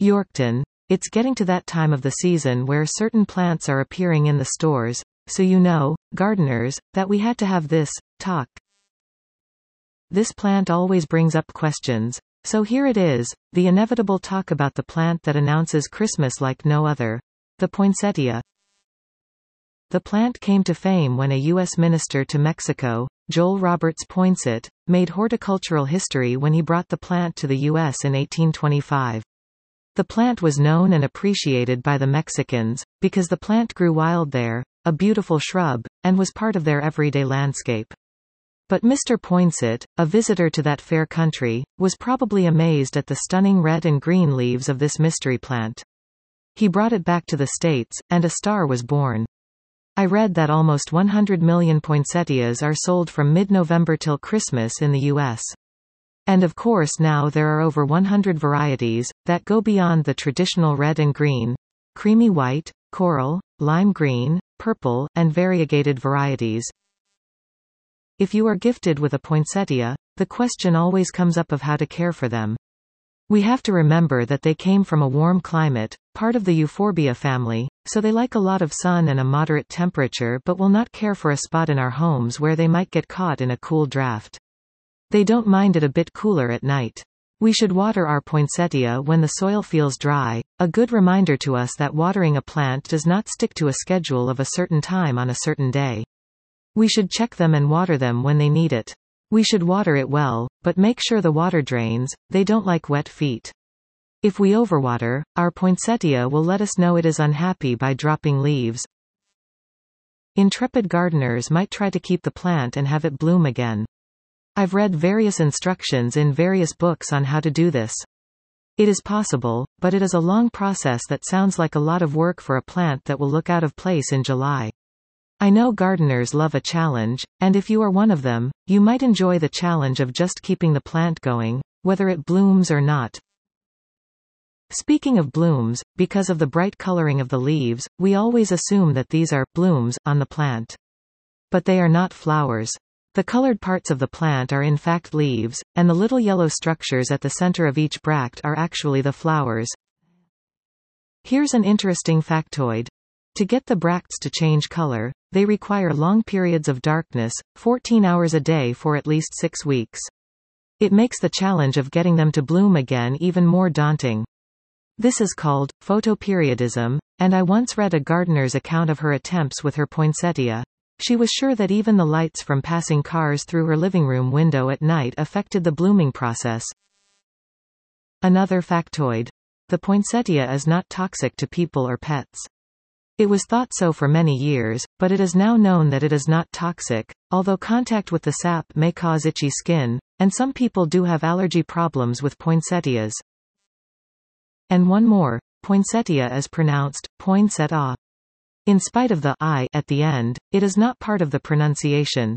Yorkton. It's getting to that time of the season where certain plants are appearing in the stores, so you know, gardeners, that we had to have this talk. This plant always brings up questions, so here it is, the inevitable talk about the plant that announces Christmas like no other. The poinsettia. The plant came to fame when a U.S. minister to Mexico, Joel Roberts Poinsett, made horticultural history when he brought the plant to the U.S. in 1825. The plant was known and appreciated by the Mexicans, because the plant grew wild there, a beautiful shrub, and was part of their everyday landscape. But Mr. Poinsett, a visitor to that fair country, was probably amazed at the stunning red and green leaves of this mystery plant. He brought it back to the States, and a star was born. I read that almost 100 million poinsettias are sold from mid-November till Christmas in the U.S. And of course now there are over 100 varieties, that go beyond the traditional red and green, creamy white, coral, lime green, purple, and variegated varieties. If you are gifted with a poinsettia, the question always comes up of how to care for them. We have to remember that they came from a warm climate, part of the euphorbia family, so they like a lot of sun and a moderate temperature but will not care for a spot in our homes where they might get caught in a cool draft. They don't mind it a bit cooler at night. We should water our poinsettia when the soil feels dry, a good reminder to us that watering a plant does not stick to a schedule of a certain time on a certain day. We should check them and water them when they need it. We should water it well, but make sure the water drains, they don't like wet feet. If we overwater, our poinsettia will let us know it is unhappy by dropping leaves. Intrepid gardeners might try to keep the plant and have it bloom again. I've read various instructions in various books on how to do this. It is possible, but it is a long process that sounds like a lot of work for a plant that will look out of place in July. I know gardeners love a challenge, and if you are one of them, you might enjoy the challenge of just keeping the plant going, whether it blooms or not. Speaking of blooms, because of the bright coloring of the leaves, we always assume that these are blooms on the plant. But they are not flowers. The colored parts of the plant are in fact leaves, and the little yellow structures at the center of each bract are actually the flowers. Here's an interesting factoid. To get the bracts to change color, they require long periods of darkness, 14 hours a day for at least 6 weeks. It makes the challenge of getting them to bloom again even more daunting. This is called photoperiodism, and I once read a gardener's account of her attempts with her poinsettia. She was sure that even the lights from passing cars through her living room window at night affected the blooming process. Another factoid. The poinsettia is not toxic to people or pets. It was thought so for many years, but it is now known that it is not toxic, although contact with the sap may cause itchy skin, and some people do have allergy problems with poinsettias. And one more, poinsettia is pronounced poinsettia. In spite of the I at the end, it is not part of the pronunciation.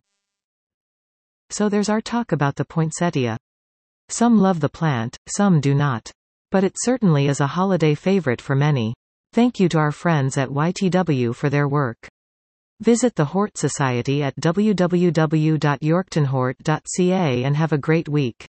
So there's our talk about the poinsettia. Some love the plant, some do not. But it certainly is a holiday favorite for many. Thank you to our friends at YTW for their work. Visit the Hort Society at www.yorktonhort.ca and have a great week.